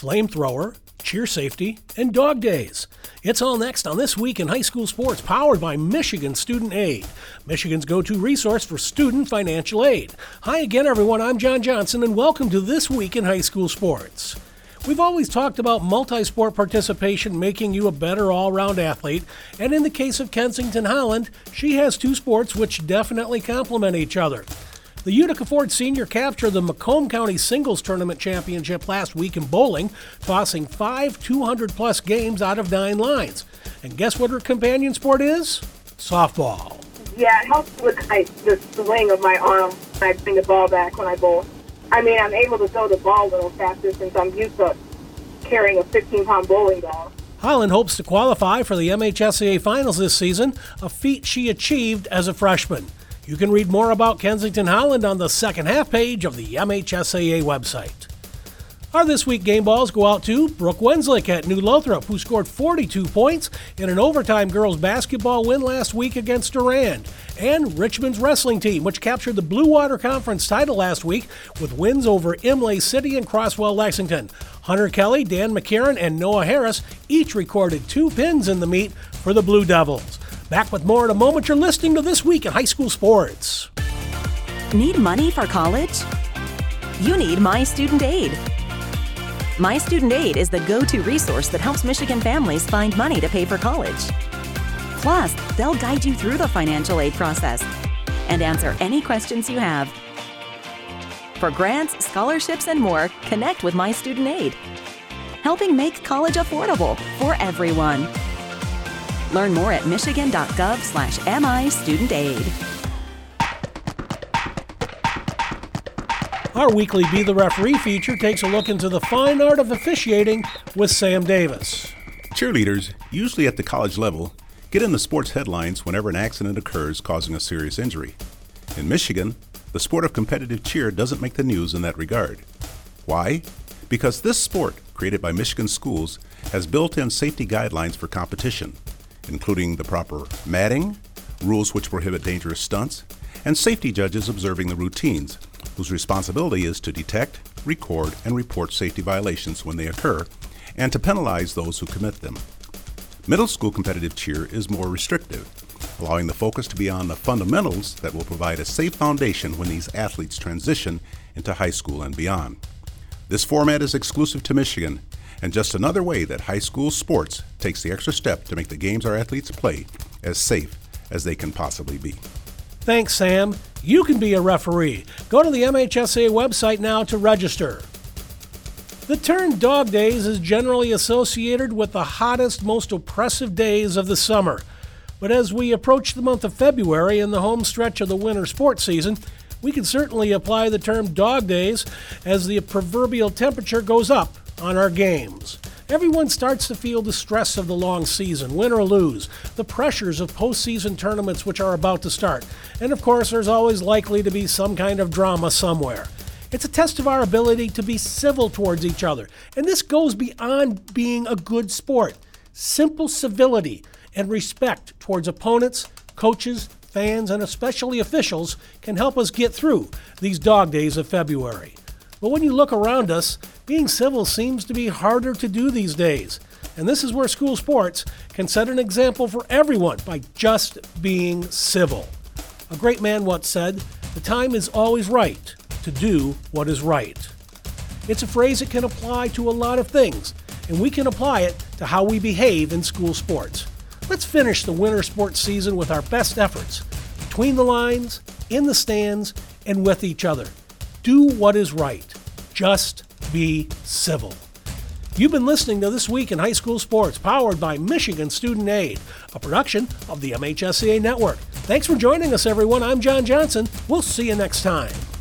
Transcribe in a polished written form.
flamethrower, cheer safety, and dog days. It's all next on This Week in High School Sports, powered by Michigan Student Aid, Michigan's go-to resource for student financial aid. Hi again, everyone. I'm John Johnson, and welcome to This Week in High School Sports. We've always talked about multi-sport participation making you a better all-round athlete, and in the case of Kensington Holland, she has two sports which definitely complement each other. The Utica Ford Senior captured the Macomb County Singles Tournament Championship last week in bowling, tossing 5 200-plus games out of 9 lines. And guess what her companion sport is? Softball. Yeah, it helps with the swing of my arm when I bring the ball back when I bowl. I mean, I'm able to throw the ball a little faster since I'm used to carrying a 15-pound bowling ball. Holland hopes to qualify for the MHSAA Finals this season, a feat she achieved as a freshman. You can read more about Kensington Holland on the second half page of the MHSAA website. Our This Week game balls go out to Brooke Wenslick at New Lothrop, who scored 42 points in an overtime girls basketball win last week against Durand, and Richmond's wrestling team, which captured the Blue Water Conference title last week with wins over Imlay City and Crosswell Lexington. Hunter Kelly, Dan McCarron, and Noah Harris each recorded 2 pins in the meet for the Blue Devils. Back with more in a moment. You're listening to This Week in High School Sports. Need money for college? You need My Student Aid. My Student Aid is the go-to resource that helps Michigan families find money to pay for college. Plus, they'll guide you through the financial aid process and answer any questions you have. For grants, scholarships, and more, connect with My Student Aid, helping make college affordable for everyone. Learn more at michigan.gov/MIStudentAid. Our weekly Be the Referee feature takes a look into the fine art of officiating with Sam Davis. Cheerleaders, usually at the college level, get in the sports headlines whenever an accident occurs causing a serious injury. In Michigan, the sport of competitive cheer doesn't make the news in that regard. Why? Because this sport, created by Michigan schools, has built-in safety guidelines for competition, including the proper matting, rules which prohibit dangerous stunts, and safety judges observing the routines, whose responsibility is to detect, record, and report safety violations when they occur, and to penalize those who commit them. Middle school competitive cheer is more restrictive, allowing the focus to be on the fundamentals that will provide a safe foundation when these athletes transition into high school and beyond. This format is exclusive to Michigan, and just another way that high school sports takes the extra step to make the games our athletes play as safe as they can possibly be. Thanks, Sam. You can be a referee. Go to the MHSAA website now to register. The term dog days is generally associated with the hottest, most oppressive days of the summer. But as we approach the month of February and the home stretch of the winter sports season, we can certainly apply the term dog days as the proverbial temperature goes up on our games. Everyone starts to feel the stress of the long season, win or lose, the pressures of postseason tournaments which are about to start, and of course there's always likely to be some kind of drama somewhere. It's a test of our ability to be civil towards each other, and this goes beyond being a good sport. Simple civility and respect towards opponents, coaches, fans, and especially officials can help us get through these dog days of February. But when you look around us, being civil seems to be harder to do these days. And this is where school sports can set an example for everyone by just being civil. A great man once said, "The time is always right to do what is right." It's a phrase that can apply to a lot of things, and we can apply it to how we behave in school sports. Let's finish the winter sports season with our best efforts, between the lines, in the stands, and with each other. Do what is right. Just be civil. You've been listening to This Week in High School Sports, powered by Michigan Student Aid, a production of the MHSAA Network. Thanks for joining us, everyone. I'm John Johnson. We'll see you next time.